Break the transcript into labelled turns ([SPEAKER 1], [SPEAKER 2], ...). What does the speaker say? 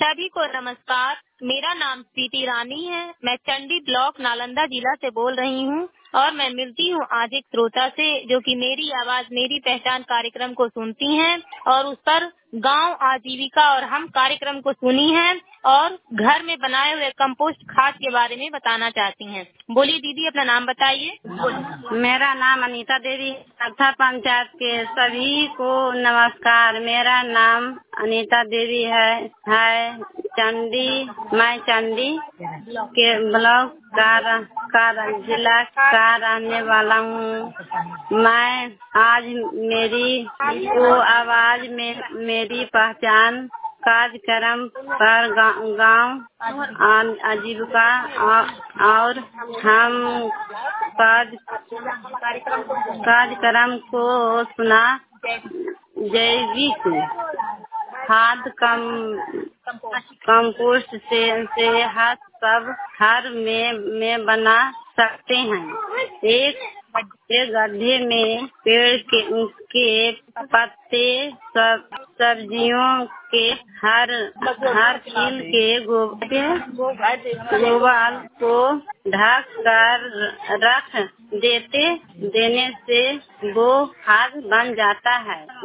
[SPEAKER 1] सभी को नमस्कार। मेरा नाम प्रीति रानी है। मैं चंडी ब्लॉक नालंदा जिला से बोल रही हूँ और मैं मिलती हूँ आज एक श्रोता से जो कि मेरी आवाज मेरी पहचान कार्यक्रम को सुनती हैं और उस पर गांव आजीविका और हम कार्यक्रम को सुनी है और घर में बनाए हुए कंपोस्ट खाद के बारे में बताना चाहती हैं। बोलिए दीदी, अपना नाम बताइए।
[SPEAKER 2] मेरा नाम अनीता देवी, अथा पंचायत के सभी को नमस्कार। मेरा नाम अनीता देवी है मैं चंडी के ब्लॉक का जिला का रहने वाला हूँ। मैं आज मेरी आवाज में मेरी पहचान कार्यक्रम पर गांव आजीविका और हम कार्यक्रम को सुना। जैविक खाद कंपोस्ट से हर में बना सकते हैं। एक गड्ढे में पेड़ के पत्ते, सब्जियों के हर फील के गोबर को ढक कर रख देने से वो खाद बन जाता है।